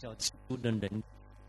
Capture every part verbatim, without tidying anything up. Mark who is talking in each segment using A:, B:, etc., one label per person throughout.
A: 叫基督的能。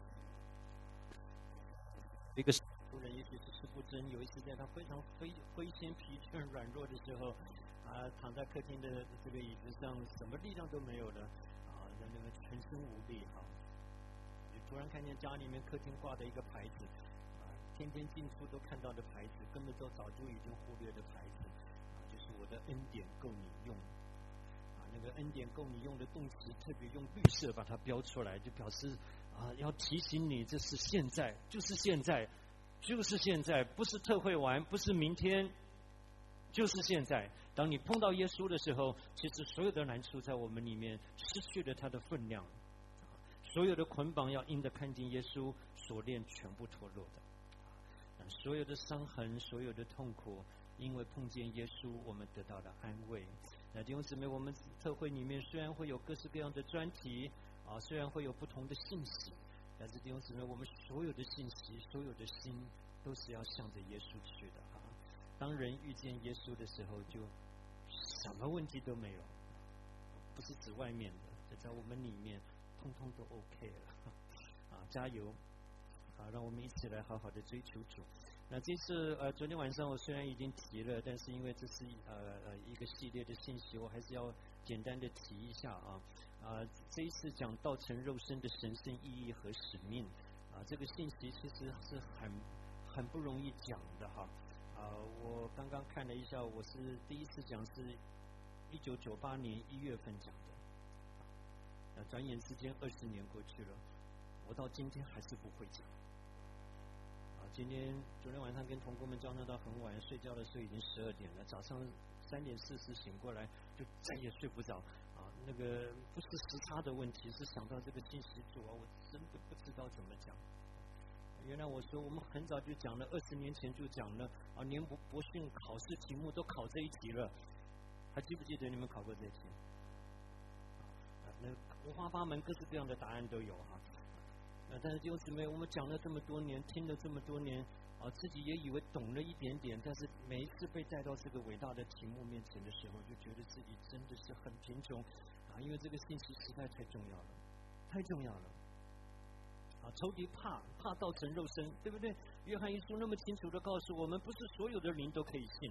A: 一个夫人也许是吃不真，有一次在他非常灰灰心疲倦软弱的时候，啊，躺在客厅的这个椅子上，什么力量都没有了，啊，那那个全身无力哈。你突然看见家里面客厅挂的一个牌子，啊，天天进出都看到的牌子，根本都早就已经忽略的牌子，啊，就是我的恩典够你用。那个恩典够你用的动词，特别用绿色把它标出来，就表示啊，要提醒你，这是现在，就是现在，就是现在，不是特会完，不是明天，就是现在。当你碰到耶稣的时候，其实所有的难处在我们里面失去了它的分量，所有的捆绑要因着看见耶稣锁链全部脱落的，所有的伤痕，所有的痛苦，因为碰见耶稣，我们得到了安慰。那弟兄姊妹，我们特会里面虽然会有各式各样的专题啊，虽然会有不同的信息，但是弟兄姊妹，我们所有的信息，所有的心，都是要向着耶稣去的啊。当人遇见耶稣的时候，就什么问题都没有，不是指外面的，在我们里面，通通都 OK 了啊！加油！好，让我们一起来好好的追求主。那这次呃，昨天晚上我虽然已经提了，但是因为这是呃呃一个系列的信息，我还是要简单的提一下啊啊、呃，这一次讲道成肉身的神圣意义和使命啊、呃，这个信息其实是很很不容易讲的哈啊、呃，我刚刚看了一下，我是第一次讲是一九九八年一月份讲的，那转眼之间二十年过去了，我到今天还是不会讲。今天昨天晚上跟同工们交谈到很晚，睡觉的时候已经十二点了，早上三点四十醒过来就再也睡不着啊！那个不是时差的问题，是想到这个信息主啊，我真的不知道怎么讲。原来我说我们很早就讲了，二十年前就讲了啊，连博博训考试题目都考这一题了，还记不记得你们考过这一题？啊，那五花八门，各式各样的答案都有哈。但是弟兄姊妹，我们讲了这么多年，听了这么多年，啊，自己也以为懂了一点点，但是每一次被带到这个伟大的题目面前的时候，就觉得自己真的是很贫穷啊！因为这个信息实在太重要了，太重要了啊！仇敌怕怕道成肉身，对不对？约翰一书那么清楚的告诉我们，不是所有的灵都可以信，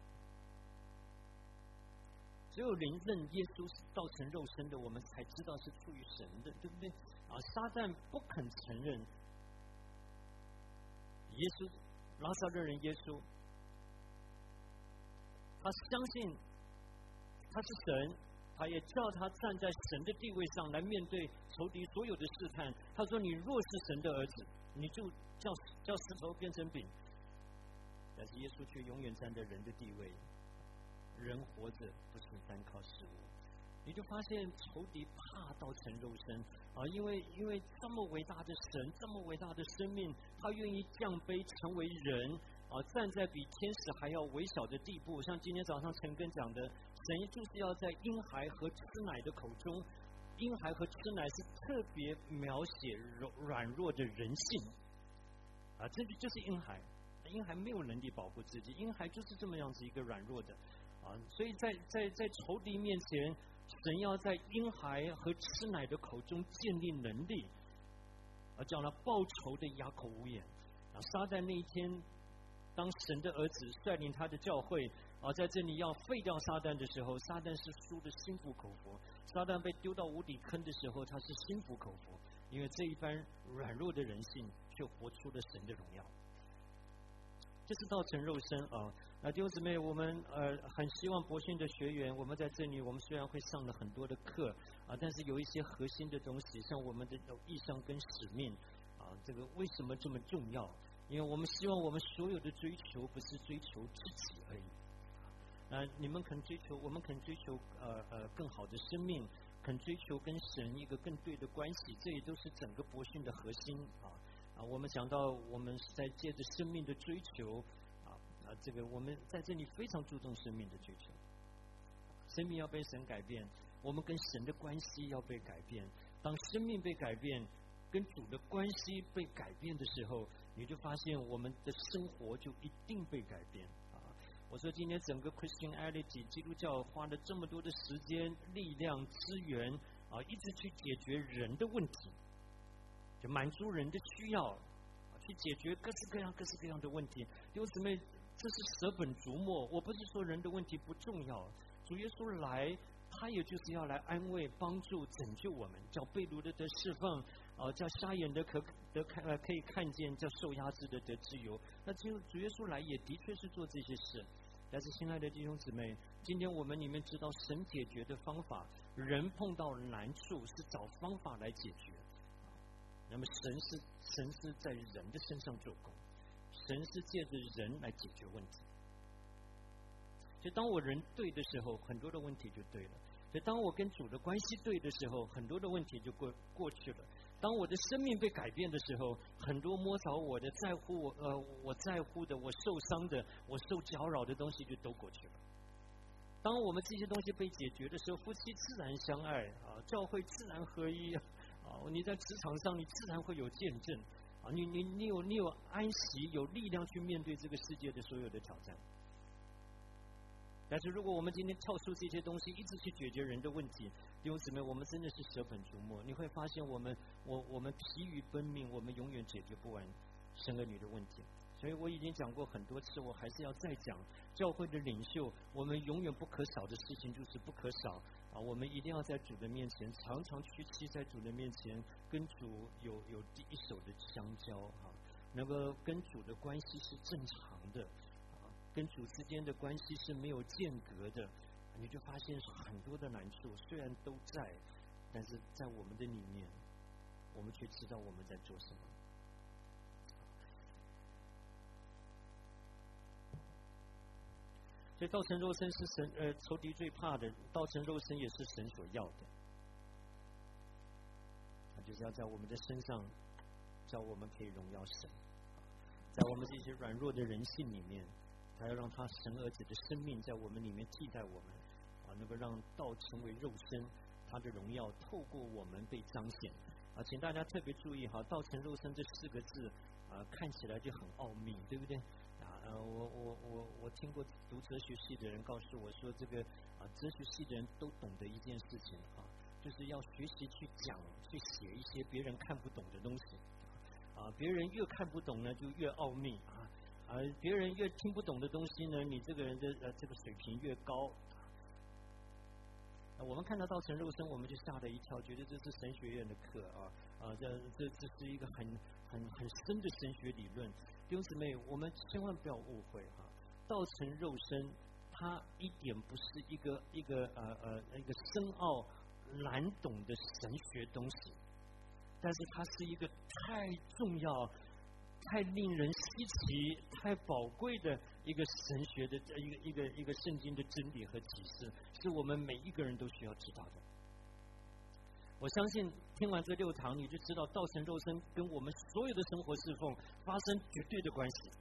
A: 只有灵认耶稣是道成肉身的，我们才知道是出于神的，对不对？啊，撒旦不肯承认耶稣，拉撒勒人耶稣，他相信他是神，他也叫他站在神的地位上来面对仇敌所有的试探。他说：“你若是神的儿子，你就叫叫石头变成饼。”但是耶稣却永远站在人的地位，人活着不是单靠食物。你就发现仇敌怕道成肉身啊，因为因为这么伟大的神，这么伟大的生命，他愿意降卑成为人啊，站在比天使还要微小的地步。像今天早上陈根讲的，神就是要在婴孩和吃奶的口中，婴孩和吃奶是特别描写软软弱的人性啊，这就是婴孩，婴孩没有能力保护自己，婴孩就是这么样子一个软弱的啊，所以在在在仇敌面前，神要在婴孩和吃奶的口中建立能力，而叫他报仇的哑口无言啊！撒旦那一天，当神的儿子率领他的教会啊，在这里要废掉撒旦的时候，撒旦是输的心服口服。撒旦被丢到无底坑的时候，他是心服口服，因为这一般软弱的人性却活出了神的荣耀。这是道成肉身啊！那弟兄姊妹，我们呃很希望博训的学员，我们在这里，我们虽然会上了很多的课啊，但是有一些核心的东西，像我们的意向跟使命啊，这个为什么这么重要？因为我们希望我们所有的追求不是追求自己而已。啊，你们肯追求，我们肯追求呃呃更好的生命，肯追求跟神一个更对的关系，这也都是整个博训的核心啊。啊，我们讲到我们是在借着生命的追求啊啊，这个我们在这里非常注重生命的追求，生命要被神改变，我们跟神的关系要被改变。当生命被改变，跟主的关系被改变的时候，你就发现我们的生活就一定被改变啊！我说今天整个 Christianity 基督教花了这么多的时间、力量、资源啊，一直去解决人的问题就满足人的需要，去解决各式各样各式各样的问题。弟兄姊妹，这是舍本逐末。我不是说人的问题不重要，主耶稣来，他也就是要来安慰、帮助、拯救我们，叫被掳的得释放，啊，叫瞎眼的可得看呃可以看见，叫受压制的得自由。那主主耶稣来也的确是做这些事。但是，亲爱的弟兄姊妹，今天我们里面知道神解决的方法，人碰到难处是找方法来解决。那么神是神是在人的身上做工，神是借着人来解决问题。所以当我人对的时候，很多的问题就对了；所以当我跟主的关系对的时候，很多的问题就过过去了。当我的生命被改变的时候，很多摸着我的、在乎我呃我在乎的、我受伤的、我受搅扰的东西就都过去了。当我们这些东西被解决的时候，夫妻自然相爱啊，教会自然合一啊。你在职场上，你自然会有见证啊！你你你有你有安息，有力量去面对这个世界的所有的挑战。但是，如果我们今天跳出这些东西，一直去解决人的问题，弟兄姊妹，我们真的是舍本逐末。你会发现，我们我我们疲于奔命，我们永远解决不完生儿女的问题。所以我已经讲过很多次，我还是要再讲。教会的领袖，我们永远不可少的事情就是不可少啊！我们一定要在主的面前，常常屈膝在主的面前，跟主有有第一手的相交啊，能够跟主的关系是正常的啊，跟主之间的关系是没有间隔的，你就发现很多的难处虽然都在，但是在我们的里面，我们却知道我们在做什么。所以道成肉身是神呃仇敌最怕的，道成肉身也是神所要的。他就是要在我们的身上，叫我们可以荣耀神，在我们这些软弱的人性里面，他要让他神儿子的生命在我们里面替代我们，啊，能够让道成为肉身，他的荣耀透过我们被彰显。啊，请大家特别注意哈，道成肉身这四个字啊，看起来就很奥秘，对不对？呃，我我我我听过读哲学系的人告诉我说，这个啊，哲学系的人都懂得一件事情啊，就是要学习去讲、去写一些别人看不懂的东西啊，别人越看不懂呢，就越奥秘啊，啊，别人越听不懂的东西呢，你这个人的呃这个水平越高。我们看到道成肉身，我们就吓了一跳，觉得这是神学院的课啊啊，这这这是一个很很很深的神学理论。弟兄姊妹，我们千万不要误会哈，道成肉身，它一点不是一个一个呃呃一个深奥难懂的神学东西，但是它是一个太重要、太令人稀奇、太宝贵的一个神学的一个一个一个圣经的真理和启示，是我们每一个人都需要知道的。我相信听完这六堂，你就知道道成肉身跟我们所有的生活侍奉发生绝对的关系。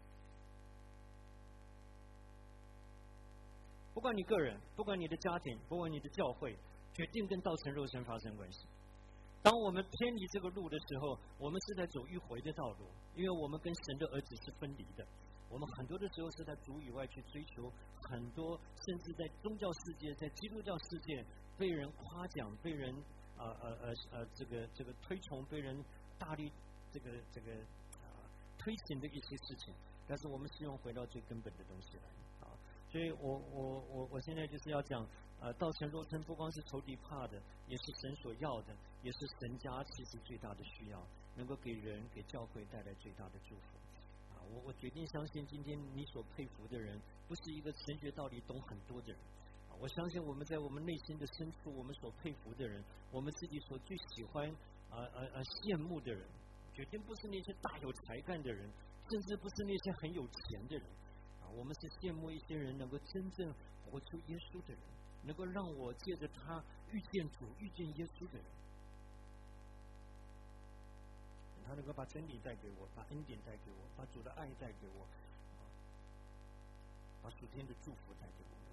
A: 不管你个人，不管你的家庭，不管你的教会，决定跟道成肉身发生关系。当我们偏离这个路的时候，我们是在走迂回的道路，因为我们跟神的儿子是分离的。我们很多的时候是在主以外去追求很多，甚至在宗教世界、在基督教世界被人夸奖、被人呃呃呃呃这个这个推崇，被人大力这个这个啊、呃、推行的一些事情，但是我们希望回到最根本的东西来啊。所以我我我我现在就是要讲，呃，道成肉身不光是仇敌怕的，也是神所要的，也是神家其实最大的需要，能够给人给教会带来最大的祝福。我我决定相信，今天你所佩服的人，不是一个神学道理懂很多的人。我相信我们在我们内心的深处，我们所佩服的人，我们自己所最喜欢啊啊啊羡慕的人，决定不是那些大有才干的人，甚至不是那些很有钱的人啊。我们是羡慕一些人能够真正活出耶稣的人，能够让我借着他遇见主、遇见耶稣的人。他能够把真理带给我，把恩典带给我，把主的爱带给我，把属天的祝福带给我们。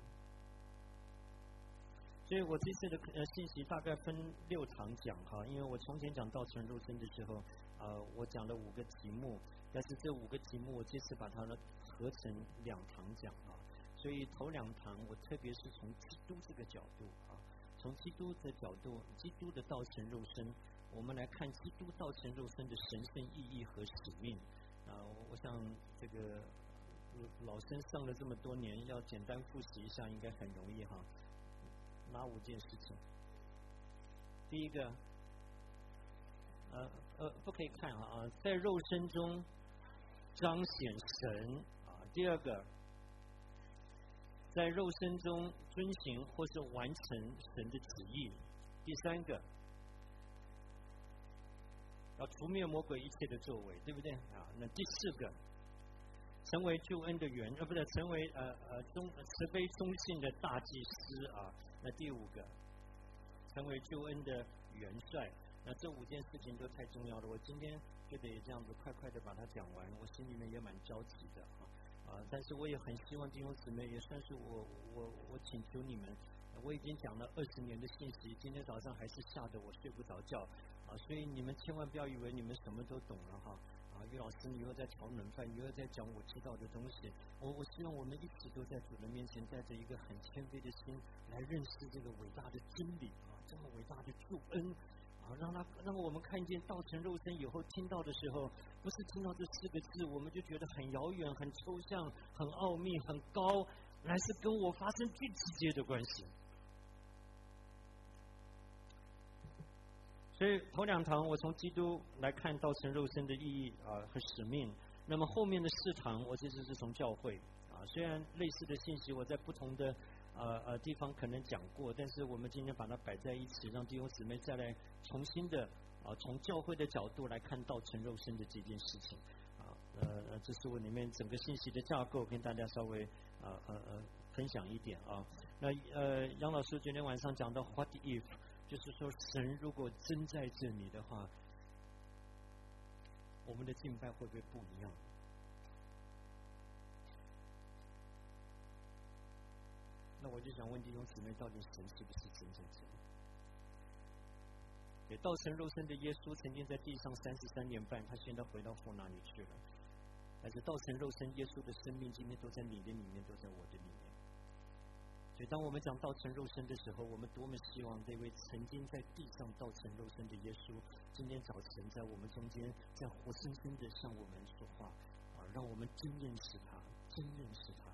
A: 所以我这次的呃信息大概分六堂讲哈，因为我从前讲道成肉身的时候，呃，我讲了五个题目，但是这五个题目我这次把它呢合成两堂讲啊。所以头两堂我特别是从基督这个角度啊， 从基督的角度，基督的道成肉身，我们来看基督道成肉身的神圣意义和使命。啊，我想这个老生上了这么多年，要简单复习一下，应该很容易哈。哪五件事情？第一个，呃呃，不可以看啊，在肉身中彰显神啊。第二个，在肉身中遵行或是完成神的旨意。第三个，要除灭魔鬼一切的作为，对不对啊？那第四个，成为救恩的源，呃，不是成为呃呃忠慈悲忠信的大祭司啊。那第五个，成为救恩的元帅。那这五件事情都太重要了，我今天就得这样子快快的把它讲完，我心里面也蛮着急的啊啊！但是我也很希望弟兄姊妹，也算是我我我请求你们，我已经讲了二十年的信息，今天早上还是吓得我睡不着觉啊！所以你们千万不要以为你们什么都懂了哈啊！于老师，你又在炒冷饭，你又在讲我知道的东西，我我希望我们一起都在主的面前，带着一个很谦卑的心来认识这个伟大的真理啊，这么伟大的救恩。啊，让他让我们看见道成肉身以后，听到的时候，不是听到这四个字，我们就觉得很遥远、很抽象、很奥秘、很高，乃是跟我发生最直接的关系。所以头两堂我从基督来看道成肉身的意义啊和使命，那么后面的四堂我其实是从教会啊，虽然类似的信息我在不同的。呃呃，地方可能讲过，但是我们今天把它摆在一起，让弟兄姊妹再来重新的啊、呃，从教会的角度来看道成肉身的这件事情啊。呃，这是我里面整个信息的架构，跟大家稍微啊呃呃分享一点啊。那呃，杨老师昨天晚上讲到 What if， 就是说神如果真在这里的话，我们的敬拜会不会不一样？那我就想问弟兄姊妹，到底神是不是真在这里？也道成肉身的耶稣曾经在地上三十三年半，他现在回到父那里去了。但是道成肉身耶稣的生命今天都在你的里面，都在我的里面。所以当我们讲道成肉身的时候，我们多么希望这位曾经在地上道成肉身的耶稣，今天早晨在我们中间，在活生生的向我们说话啊，让我们真认识他，真认识他。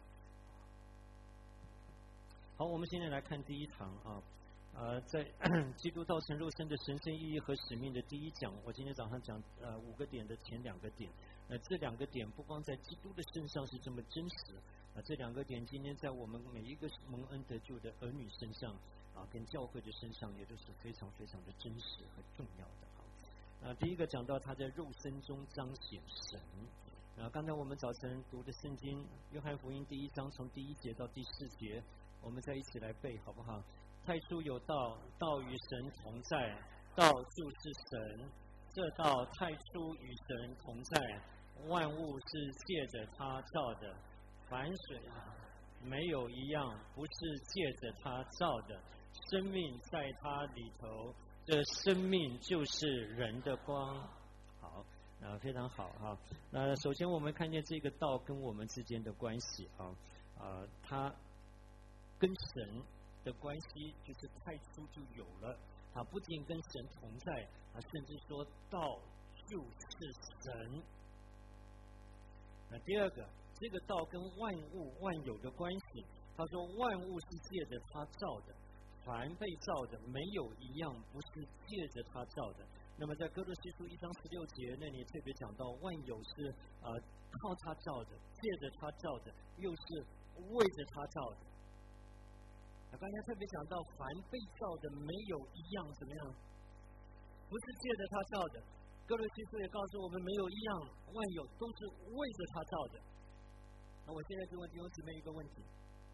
A: 好，我们现在来看第一堂啊，呃，在基督道成肉身的神圣意义和使命的第一讲，我今天早上讲呃五个点的前两个点，那、呃、这两个点不光在基督的身上是这么真实，啊、呃，这两个点今天在我们每一个蒙恩得救的儿女身上啊，跟教会的身上也都是非常非常的真实和重要的啊。啊，第一个讲到他在肉身中彰显神。啊，刚才我们早晨读的圣经，约翰福音第一章从第一节到第四节。我们再一起来背好不好？太初有道，道与神同在，道就是神。这道太初与神同在，万物是借着他造的，凡水没有一样不是借着他造的。生命在他里头，这生命就是人的光。好，啊，非常好哈。那首先我们看见这个道跟我们之间的关系啊，啊，它。跟神的关系就是太初就有了，啊，不仅跟神同在，啊，甚至说道就是神。那第二个，这个道跟万物万有的关系，他说万物是借着他造的，凡被造的没有一样不是借着他造的。那么在哥罗西书一章十六节那里特别讲到，万有是呃靠他造的，借着他造的，又是为着他造的。刚才特别讲到，凡被造的没有一样怎么样，不是借着他造的。哥罗西书也告诉我们，没有一样万有都是为着他造的。那我现在就问弟兄姊妹一个问题：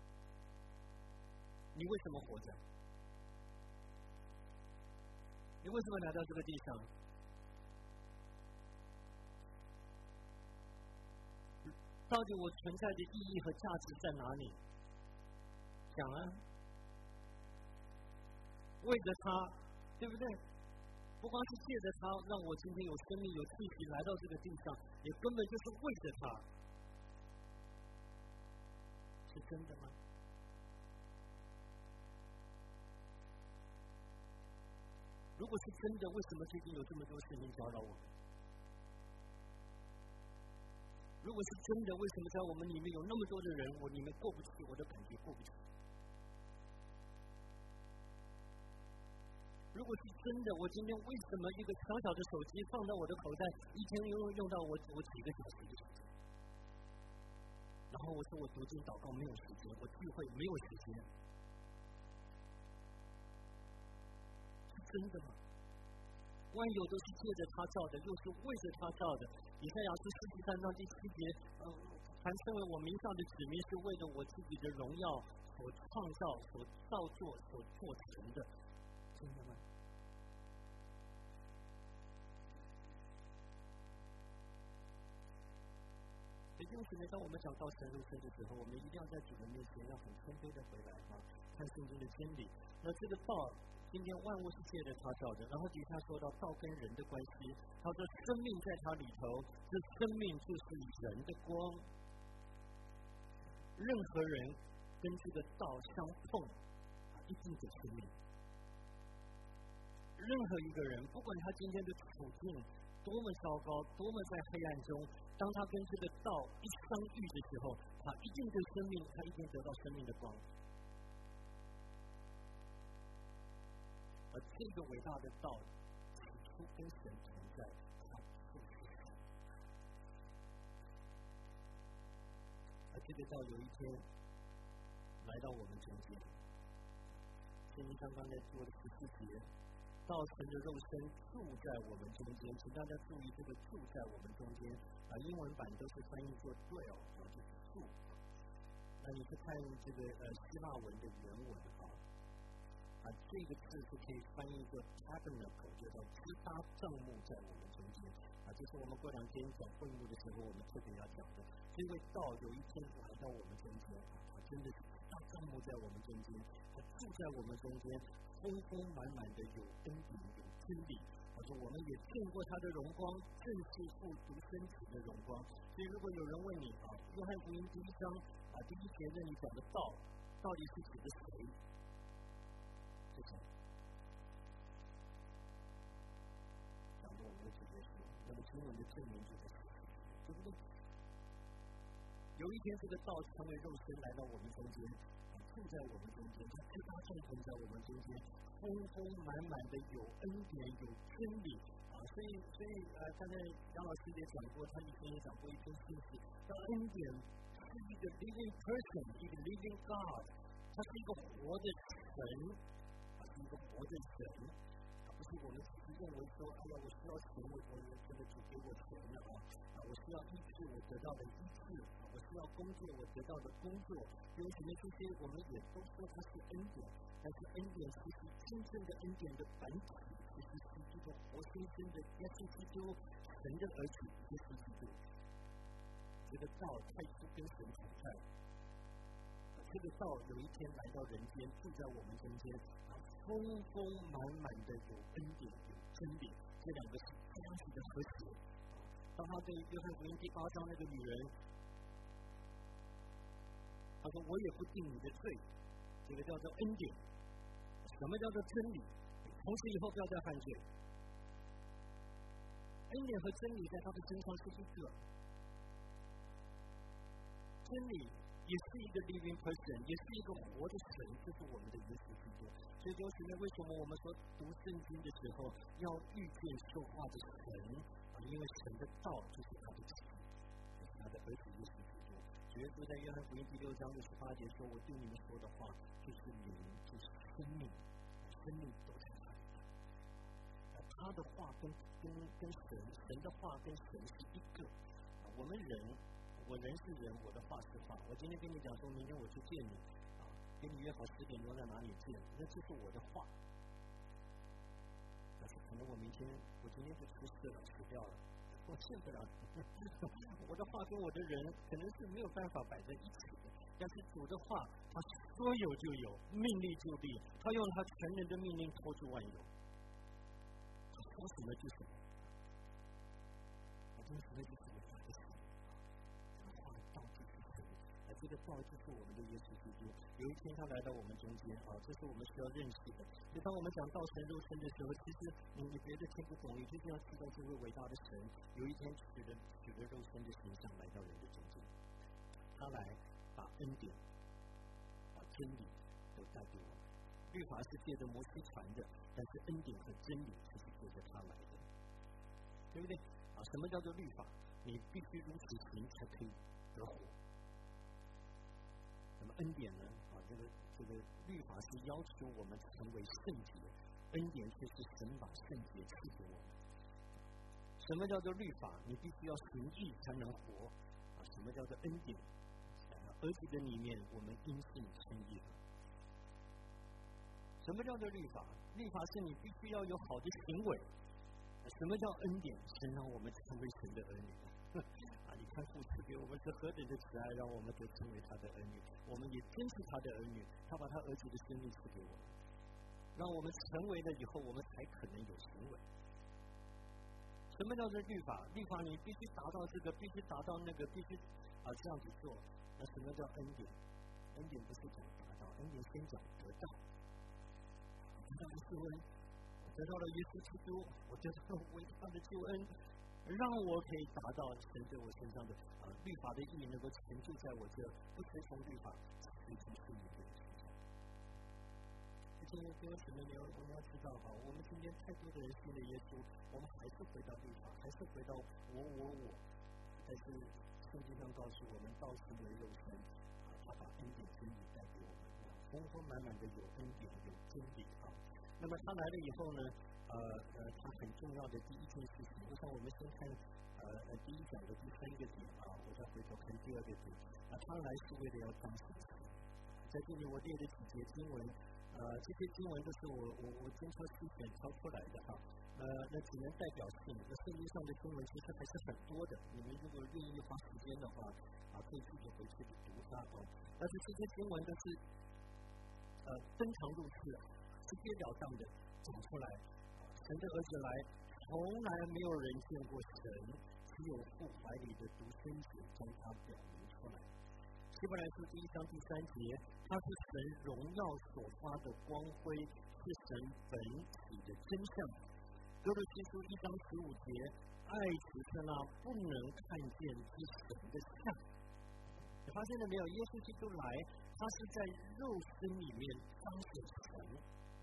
A: 你为什么活着？你为什么来到这个地上？到底我存在的意义和价值在哪里？讲啊！为着他，对不对？不光是借着他，让我今天有生命、有气息来到这个地上，也根本就是为着他，是真的吗？ 如果是真的，为什么最近有这么多事情搅扰我们？如果是真的，为什么在我们里面有那么多的人，我里面过不去，我的感觉过不去？如果是真的，我今天为什么一个小小的手机放到我的口袋，一天用用到我我几个小时的时间？然后我说我读经祷告没有时间，我聚会没有时间，是真的吗？万有都是借着他造的，又是为着他造的。以赛亚书四十三章第七节，嗯，凡称为我名下的子民，是为了我自己的荣耀所创造、所造作、所做成的，真的吗？所以，就是当我们讲到神入身的时候，我们一定要在主的面前要很谦卑的回来啊，看圣经的真理。那这个道。今天万物是借着他造的，然后底下说到道跟人的关系，他说生命在他里头，这生命就是人的光。任何人跟这个道相碰，一定有生命。任何一个人，不管他今天的处境多么糟糕，多么在黑暗中，当他跟这个道一相遇的时候，他一定对生命，他一定得到生命的光。而这个伟大的道，起初跟神同在，它就是神。而这个道有一天来到我们中间。圣经刚刚在做的十四节，道成的肉身住在我们中间，请大家注意这个住在我们中间啊，英文版都是翻译作 dwell， 啊，就是住。那你去看这个呃希腊文的原文啊。啊，这个字是可以翻译作 tabernacle， 就叫支搭帐幕在我们中间。啊，这是我们过两天讲会幕的时候，我们特别要讲的。这位道有一天来到我们中间，啊，他真的是支搭帐幕在我们中间，他住在我们中间，丰丰满满的有恩典有真理。他说我们也见过他的荣光，正是父独生子的荣光。所以如果有人问你啊，约翰福音第一章啊第一节那里讲的道，到底是指的谁？是谁？讲的我们的主耶稣，那么经文的证明就是谁，对不对？有一天，这个道成为肉身来到我们中间，住在我们中间，他支搭帐篷在我们中间，丰丰满满的有恩典有真理啊！所以，所以呃，刚才杨老师也讲过，他以前也讲过一篇信息，叫恩典是一个 living person， 一个 living God， 它是一个活的神。一个活的神，不是我们只是认为说，哎呀，我需要钱，我我这个主给我钱了啊，啊，我需要医治，我得到的医治，啊，我需要工作，我得到的工作，因为什么这些我们也都说它是恩典，但是恩典其实真正的恩典的本体，其实是这个活生生的耶稣基督，神的儿子耶稣基督，这个道太初跟神同在。这个道有一天来到人间，住在我们中间，丰丰满满的有恩典有真理，这两个是这样子的和谐。当他对约翰福音第八章那个女人，他说：“我也不定你的罪。”这个叫做恩典。什么叫做真理？从此以后不要再犯罪。恩典和真理在他的身上是一个。真理。也是一个 living person， 也是一个活的神，就是我们的耶稣基督。所以就是为什么我们说读圣经的时候要遇见说话的神啊？因为神的道就是他的子，就是他的儿子耶稣基督。主耶稣在约翰福音第六章的十八节说：“我对你们说的话，就是灵，就是生命，生命都在他里面。”他的话跟跟跟神，神的话跟神是一个。啊，我们人。我人是人，我的话是话。我今天跟你讲说，明天我去见你，啊，跟你约好十点钟在哪里见，那这是我的话。但是可能我明天，我今天就出事了，死掉了，我见不了你。我的话跟我的人可能是没有办法摆在一起的。但是主的话，他说有就有，命立就立，他用他全能的命令托住万有，他说什么就什么，他说什么就什么。这这个道就是我们的耶稣基督。有一天他来到我们中间啊，这是我们需要认识的。就当我们讲道成肉身的时候，其实你你别的听不懂，你就是要知道这位伟大的神有一天取了取了肉身的形象来到人的中间，他来把恩典、把真理都带给我们。律法是借着摩西传的，但是恩典和真理是借着他来的，对不对？啊，什么叫做律法？你必须如此行才可以得活。那么恩典呢？啊，这个这个律法是要求我们成为圣洁，恩典却是神把圣洁赐给我们。什么叫做律法？你必须要行义才能活。啊，什么叫做恩典？儿子的里面，我们因信称义了。什么叫做律法？律法是你必须要有好的行为。什么叫恩典？神让我们成为神的儿女。啊，你看父赐给我们是何等的慈爱，让我们都成为他的儿女。我们也真是他的儿女，他把他儿子的生命赐给我们，让我们成为了以后，我们才可能有行为。什么叫做律法？律法你必须达到这个，必须达到那个，必须啊这样子做。那什么叫恩典？恩典不是讲达到，恩典先讲得到。得到了救恩，我得到了耶稣基督，我得到了伟大的救恩，让我可以达到神在我身上的啊律法的意义能够成就在我这不随从律法，随从圣灵的人身上。今天各位姊妹，你要我们要知道哈，我们今天太多的人信了耶稣，我们还是回到律法，还是回到我我我。但是圣经上告诉我们，道成为肉身啊，他把恩典真理带给我们，丰丰满满的有恩典有真理啊。那么他来了以后呢，呃呃，他很重要的第一件事情，我想我们先看呃第一讲的第三个点啊，我再回头看第二个点啊，他来是为了要彰显神。在这里我列的几节经文，呃，这些经文都是我我我经常细选挑出来的哈。呃，那只能代表性，那圣经上的经文其实还是很多的。你们如果愿意花时间的话，啊，可以自己回去读它哦。但是这些经文都是呃登堂入室，直截了当的讲出来。神的儿子来，从来没有人见过神，只有父怀里的独生子将他表明出来。希伯来书第一章第三节，他是神荣耀所发的光辉，是神本体的真相。哥罗西书一章十五节，爱只是那不能看见之神的像。你发现了没有？耶稣基督来，他是在肉身里面彰显神。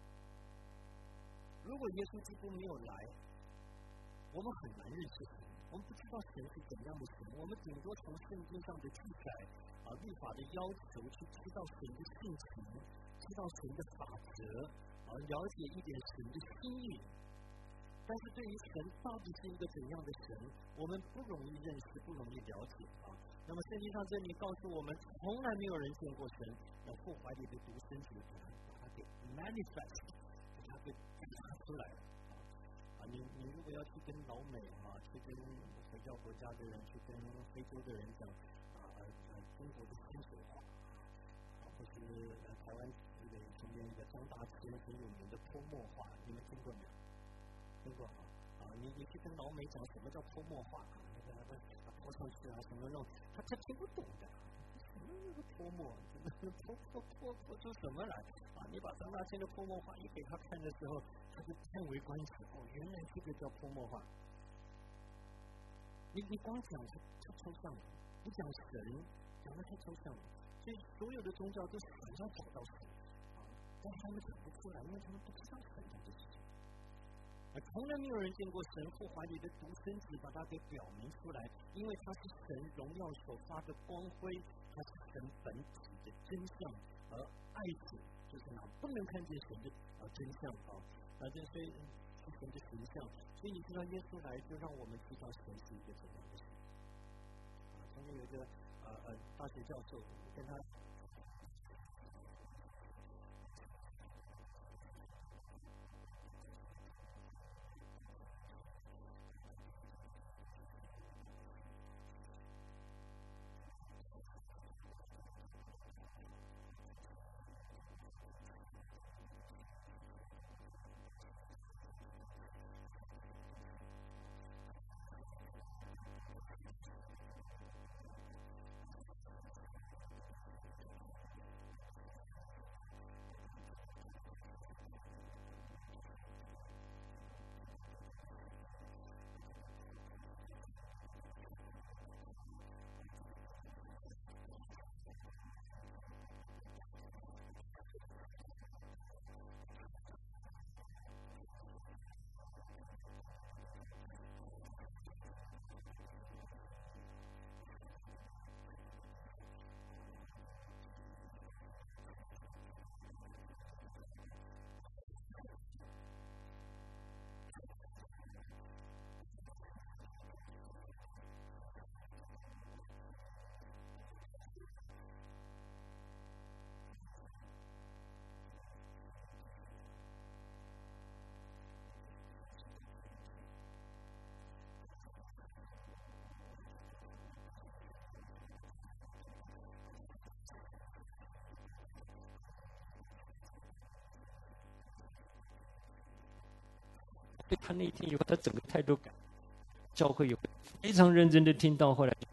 A: 如果耶稣基督没有来，我们很难认识神，我们不知道神是怎样的神，我们顶多从圣经上的记载啊、律法的要求去知道神的性情，知道神的法则，啊，了解一点神的心意。但是对于神到底是一个怎样的神，我们不容易认识，不容易了解啊。那么圣经上这里告诉我们，从来没有人见过神，那父怀里的独生子把他给 manifest， 把他给拿出来了啊。你你如果要去跟老美啊，去跟回教国家的人，去跟非洲的人讲啊呃中国的清水话，啊，或是呃台湾这个前面一个张大千很有名的泼墨画，你们听过没有？听过啊？啊，你你去跟老美讲什么叫泼墨画啊？那个那个泼上去啊，什么那种，他他听不懂的。什么那个泼墨？泼泼泼泼出什么来？啊，你把张大千的泼墨画一给他看的时候，他就叹为观止。哦，原来这个叫泼墨画。你你光讲是太抽象了，你讲神讲的太抽象了，所以所有的宗教都想要找到神啊，但他们讲不出来，因为他们不知道神的事情。从来没有人见过神父怀里的独生子，把它给表明出来，因为他是神荣耀所发的光辉，他是神本体的真相，而爱子就是那不能看见神的呃真相啊，啊，这所以是神的形象，所以你知道耶稣来就让我们知道神是一个怎样的神啊。曾经有一个呃呃大学教授跟他。 对他那一天以后，他整个态度改，教会有非常认真的听到，后来。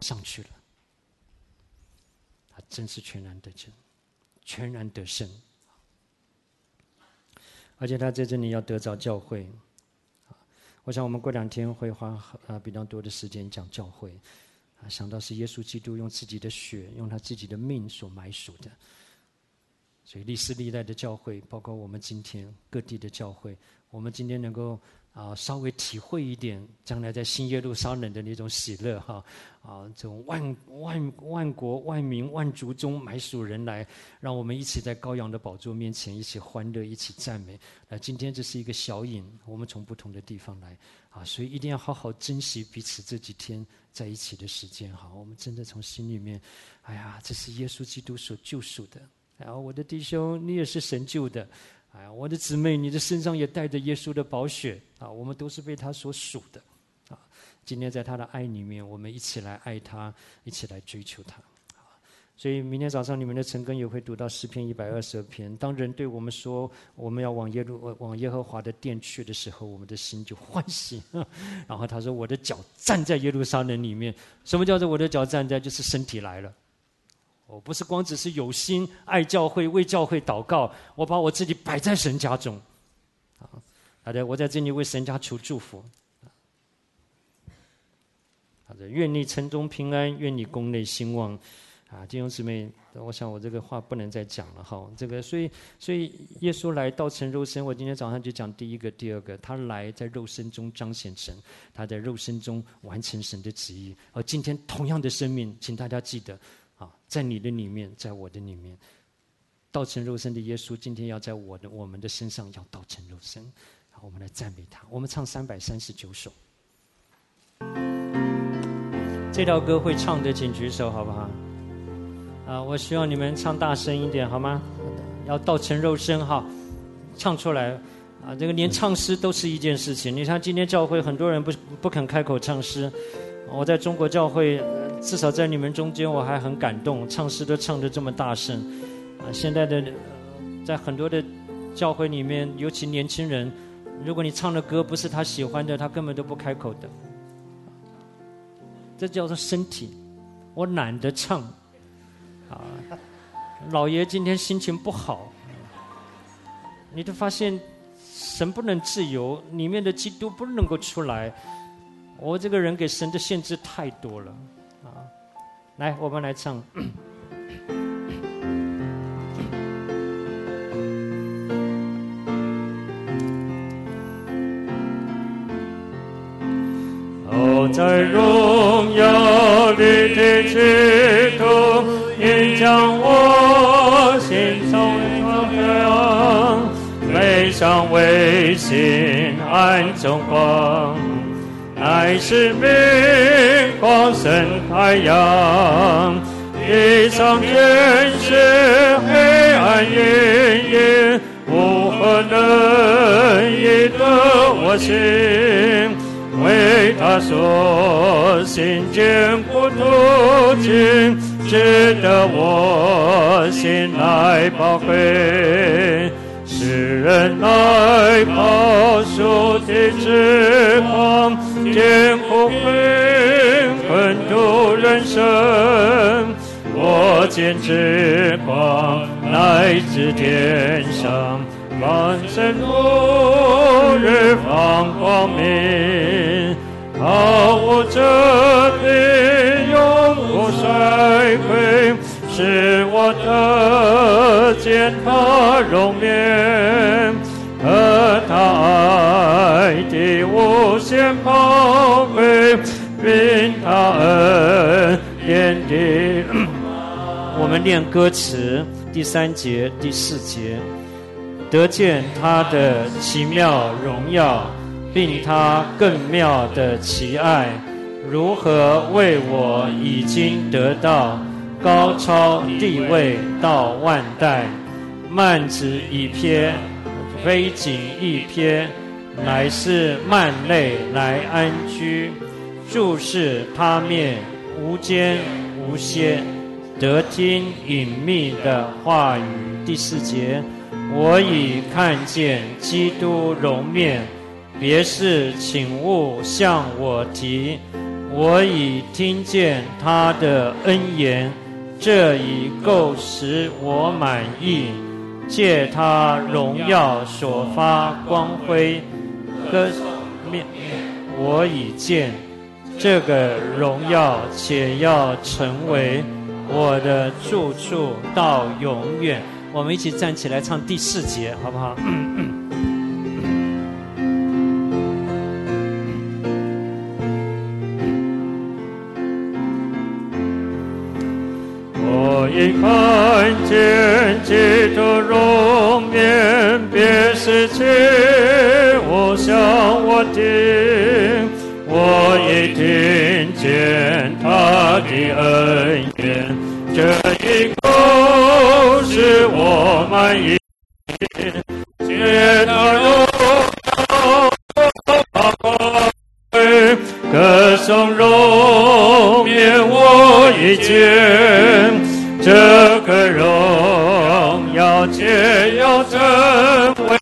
A: 上去了。他真是全然得胜，全然得胜。而且他在这里要得着教会。我想我们过两天会花啊比较多的时间讲教会。啊，想到是耶稣基督用自己的血，用他自己的命所买赎的。所以历世历代的教会，包括我们今天各地的教会，我们今天能够啊稍微体会一点将来在新耶路撒冷的那种喜乐哈啊，这种万万万国万民万族中买赎人来，让我们一起在羔羊的宝座面前一起欢乐，一起赞美。那今天这是一个小引，我们从不同的地方来啊，所以一定要好好珍惜彼此这几天在一起的时间哈。我们真的从心里面，哎呀，这是耶稣基督所救赎的。啊，我的弟兄，你也是神救的。哎呀，我的姊妹，你的身上也带着耶稣的宝血啊，我们都是被他所属的啊。今天在他的爱里面，我们一起来爱他，一起来追求他。所以明天早上你们的晨更也会读到诗篇一百二十二篇。当人对我们说我们要往耶路往耶和华的殿去的时候，我们的心就欢喜。然后他说：“我的脚站在耶路撒冷里面。”什么叫做我的脚站在？就是身体来了。我不是光只是有心爱教会为教会祷告，我把我自己摆在神家中。啊，好的，我在这里为神家求祝福。好的，愿你城中平安，愿你宫内兴旺。啊，弟兄姊妹，我想我这个话不能再讲了哈。这个，所以，所以耶稣来道成肉身，我今天早上就讲第一个、第二个，他来在肉身中彰显神，他在肉身中完成神的旨意。而今天同样的生命，请大家记得。啊，在你的里面，在我的里面，道成肉身的耶稣，今天要在我的我们的身上要道成肉身。好，我们来赞美他。我们唱三百三十九首，这条歌会唱的，请举手好不好？啊，我希望你们唱大声一点，好吗？要道成肉身哈，唱出来。啊，这个连唱诗都是一件事情。你看今天教会很多人不不肯开口唱诗，我在中国教会。至少在你们中间，我还很感动，唱诗都唱得这么大声，啊！现在的、呃、在很多的教会里面，尤其年轻人，如果你唱的歌不是他喜欢的，他根本都不开口的。这叫做身体，我懒得唱，啊！老爷今天心情不好，你就发现神不能自由，里面的基督不能够出来，我这个人给神的限制太多了。来，我们来唱。哦，在荣耀里的基督，你将我心中照亮，悲伤为心暗中光。乃是明光生太阳，地上全是黑暗阴影，无何能以得我心？为他所行艰苦途径，值得我心来宝贵。世人来抛出的之光，艰苦困困度人生。我见之光来自天上，万神不日放光明。好我这地永不衰溃，使我得见他容颜，和他爱的无限宝贵，并他恩典的。我们念歌词第三节、第四节，得见他的奇妙荣耀，并他更妙的奇爱，如何为我已经得到，高超地位到万代。幔子一瞥，非景一瞥，乃是幔内来安居，注视他面，无间无歇，得听隐秘的话语。第四节，我已看见基督容面，别是请勿向我提，
B: 我已听见他的恩言，这已够使我满意。借他荣耀所发光辉，歌面我已见这个荣耀，且要成为我的住处到永远。我们一起站起来唱第四节，好不好？我已看见基督容颜，别世界我向我听，我已听见他的恩言，这一够使我满意。借他荣耀歌颂荣颜，我已见这个荣耀，且要成为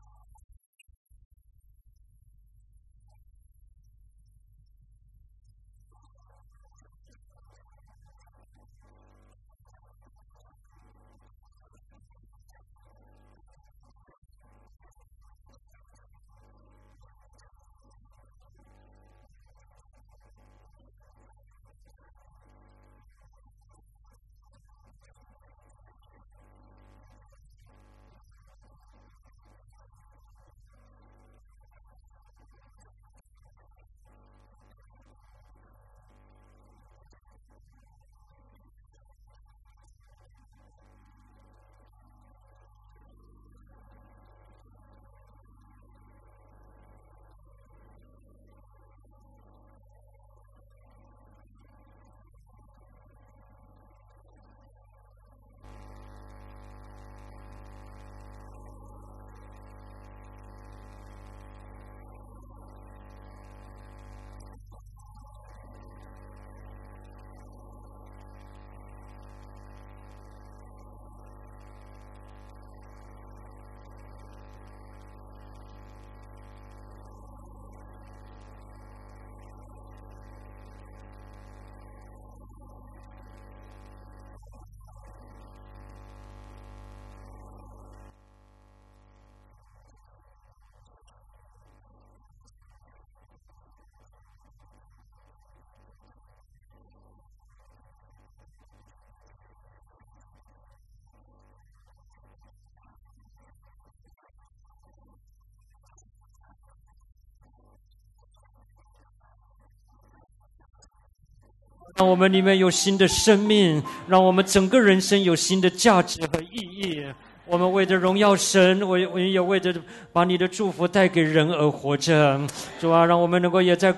B: 让我们里面有新的生命，让我们整个人生有新的价值和意义。我们为着荣耀神，我我也为着把你的祝福带给人而活着。主啊，让我们能够也在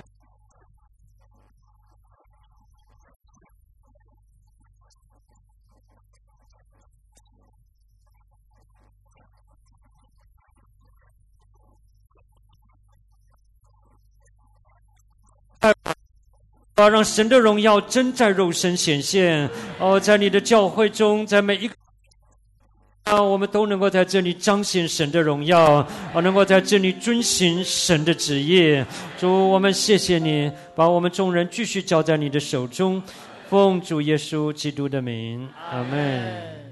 B: 啊，让神的荣耀真在肉身显现哦，在你的教会中，在每一个啊，我们都能够在这里彰显神的荣耀啊，能够在这里遵行神的旨意。主，我们谢谢你，把我们众人继续交在你的手中，奉主耶稣基督的名，阿们。